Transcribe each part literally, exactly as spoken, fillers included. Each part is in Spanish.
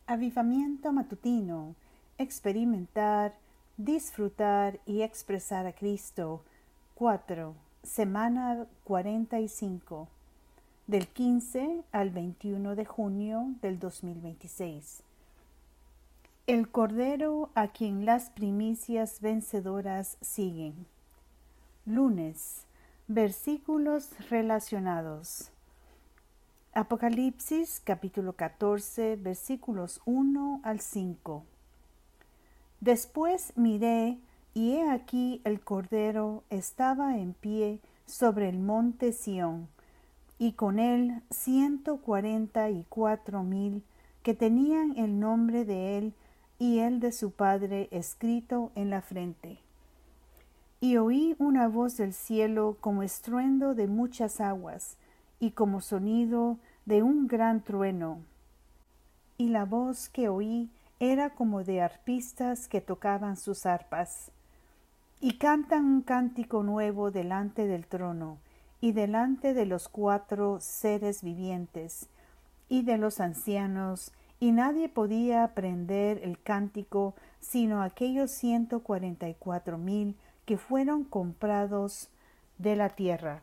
Avivamiento matutino. Experimentar, disfrutar y expresar a Cristo. cuatro. Semana cuarenta y cinco. Del quince al veintiuno de junio del dos mil veintiséis. El Cordero a quien las primicias vencedoras siguen. Lunes. Versículos relacionados. Apocalipsis capítulo catorce versículos uno al cinco. Después miré, y he aquí el Cordero estaba en pie sobre el monte Sión, y con él ciento cuarenta y cuatro mil que tenían el nombre de él y el de su Padre escrito en la frente. Y oí una voz del cielo como estruendo de muchas aguas, y como sonido de un gran trueno. Y la voz que oí era como de arpistas que tocaban sus arpas. Y cantan un cántico nuevo delante del trono, y delante de los cuatro seres vivientes, y de los ancianos, y nadie podía aprender el cántico, sino aquellos ciento cuarenta y cuatro mil que fueron comprados de la tierra.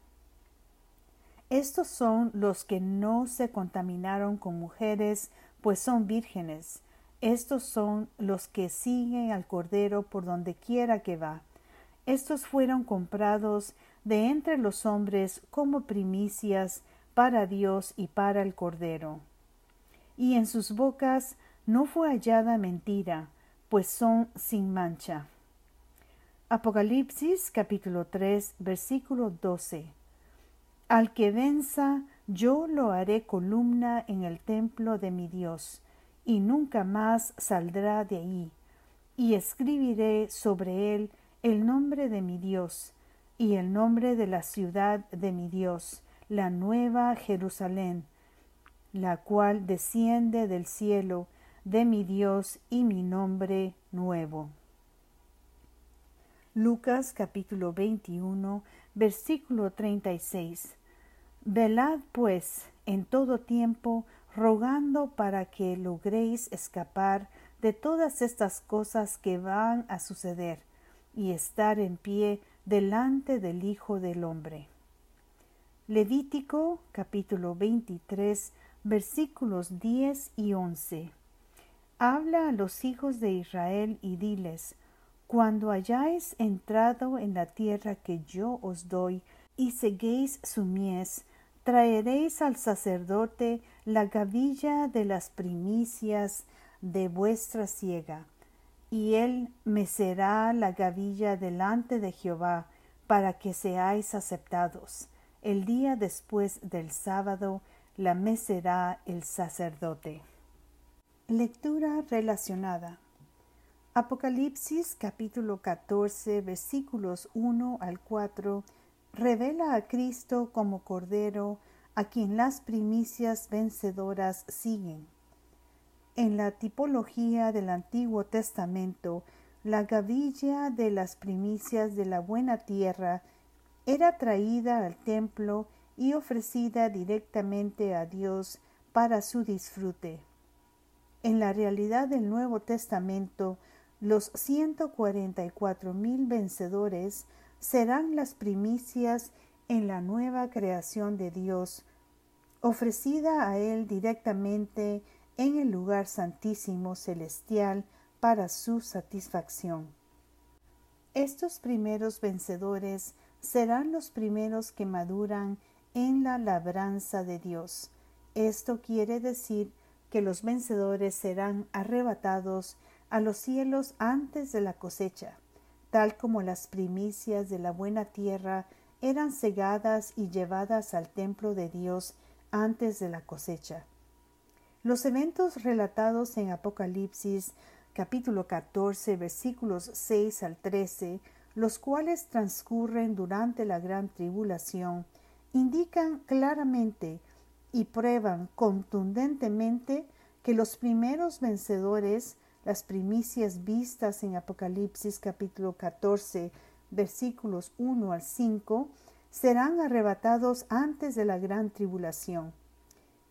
Estos son los que no se contaminaron con mujeres, pues son vírgenes. Estos son los que siguen al Cordero por donde quiera que va. Estos fueron comprados de entre los hombres como primicias para Dios y para el Cordero. Y en sus bocas no fue hallada mentira, pues son sin mancha. Apocalipsis capítulo tres versículo doce. Al que venza, yo lo haré columna en el templo de mi Dios, y nunca más saldrá de ahí. Y escribiré sobre él el nombre de mi Dios, y el nombre de la ciudad de mi Dios, la nueva Jerusalén, la cual desciende del cielo de mi Dios, y mi nombre nuevo. Lucas capítulo veintiuno, versículo treinta y seis. Velad pues en todo tiempo, rogando para que logréis escapar de todas estas cosas que van a suceder, y estar en pie delante del Hijo del Hombre. Levítico capítulo veintitrés, versículos diez y once. Habla a los hijos de Israel y diles: cuando hayáis entrado en la tierra que yo os doy, y seguéis su mies, traeréis al sacerdote la gavilla de las primicias de vuestra siega, y él mecerá la gavilla delante de Jehová, para que seáis aceptados. El día después del sábado la mecerá el sacerdote. Lectura relacionada. Apocalipsis capítulo catorce versículos uno al cuatro revela a Cristo como Cordero a quien las primicias vencedoras siguen. En la tipología del Antiguo Testamento, la gavilla de las primicias de la buena tierra era traída al templo y ofrecida directamente a Dios para su disfrute. En la realidad del Nuevo Testamento, los ciento cuarenta y cuatro mil vencedores serán las primicias en la nueva creación de Dios, ofrecida a Él directamente en el lugar santísimo celestial para su satisfacción. Estos primeros vencedores serán los primeros que maduran en la labranza de Dios. Esto quiere decir que los vencedores serán arrebatados a los cielos antes de la cosecha, tal como las primicias de la buena tierra eran segadas y llevadas al templo de Dios antes de la cosecha. Los eventos relatados en Apocalipsis capítulo catorce versículos seis al trece, los cuales transcurren durante la gran tribulación, indican claramente y prueban contundentemente que los primeros vencedores, las primicias vistas en Apocalipsis capítulo catorce, versículos uno al cinco, serán arrebatados antes de la gran tribulación.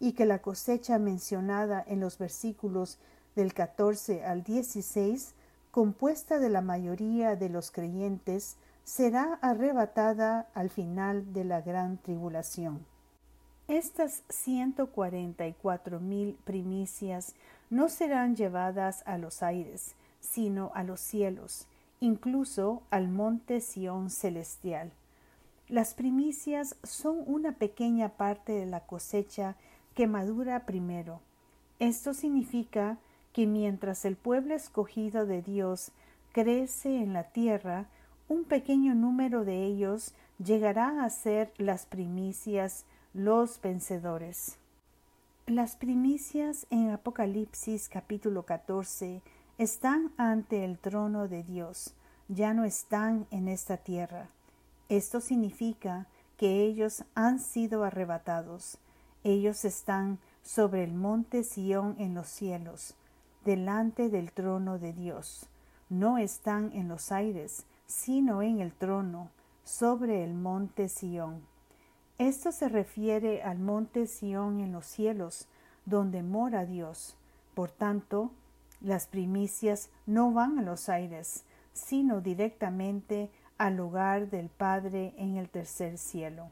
y que la cosecha mencionada en los versículos del catorce al dieciséis, compuesta de la mayoría de los creyentes, será arrebatada al final de la gran tribulación. Estas ciento cuarenta y cuatro mil primicias no serán llevadas a los aires, sino a los cielos, incluso al monte Sión celestial. Las primicias son una pequeña parte de la cosecha que madura primero. Esto significa que mientras el pueblo escogido de Dios crece en la tierra, un pequeño número de ellos llegará a ser las primicias, los vencedores. Las primicias en Apocalipsis capítulo catorce están ante el trono de Dios, ya no están en esta tierra. Esto significa que ellos han sido arrebatados. Ellos están sobre el monte Sión en los cielos, delante del trono de Dios. No están en los aires, sino en el trono, sobre el monte Sión. Esto se refiere al monte Sión en los cielos, donde mora Dios. Por tanto, las primicias no van a los aires, sino directamente al hogar del Padre en el tercer cielo.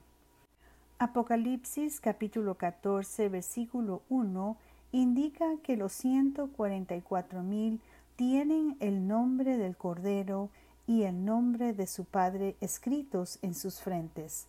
Apocalipsis capítulo catorce, versículo uno, indica que los ciento cuarenta y cuatro mil tienen el nombre del Cordero y el nombre de su Padre escritos en sus frentes.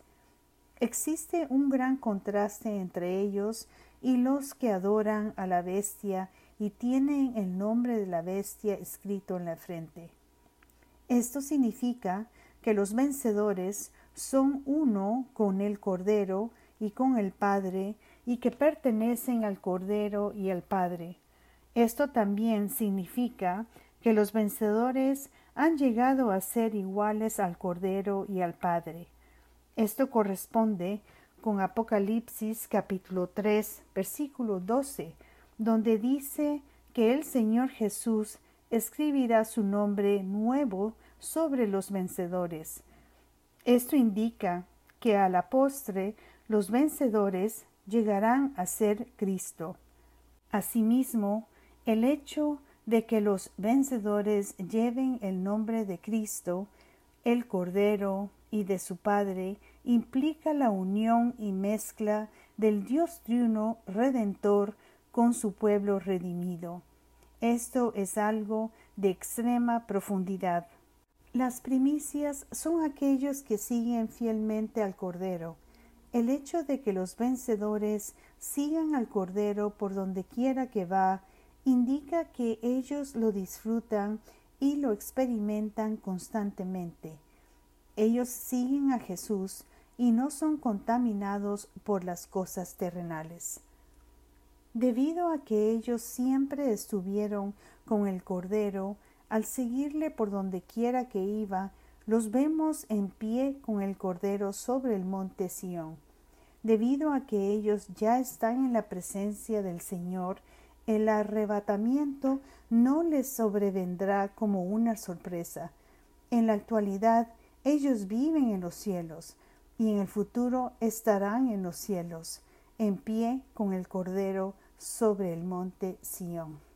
Existe un gran contraste entre ellos y los que adoran a la bestia y tienen el nombre de la bestia escrito en la frente. Esto significa que los vencedores son uno con el Cordero y con el Padre, y que pertenecen al Cordero y al Padre. Esto también significa que los vencedores han llegado a ser iguales al Cordero y al Padre. Esto corresponde con Apocalipsis capítulo tres, versículo doce, donde dice que el Señor Jesús escribirá su nombre nuevo sobre los vencedores. Esto indica que a la postre los vencedores llegarán a ser Cristo. Asimismo, el hecho de que los vencedores lleven el nombre de Cristo, el Cordero y de su Padre, implica la unión y mezcla del Dios triuno redentor con su pueblo redimido. Esto es algo de extrema profundidad. Las primicias son aquellos que siguen fielmente al Cordero. El hecho de que los vencedores sigan al Cordero por donde quiera que va, indica que ellos lo disfrutan y lo experimentan constantemente. Ellos siguen a Jesús y no son contaminados por las cosas terrenales. Debido a que ellos siempre estuvieron con el Cordero, al seguirle por donde quiera que iba, los vemos en pie con el Cordero sobre el monte Sión. Debido a que ellos ya están en la presencia del Señor, el arrebatamiento no les sobrevendrá como una sorpresa. En la actualidad, ellos viven en los cielos, y en el futuro estarán en los cielos, en pie con el Cordero sobre el monte Sión.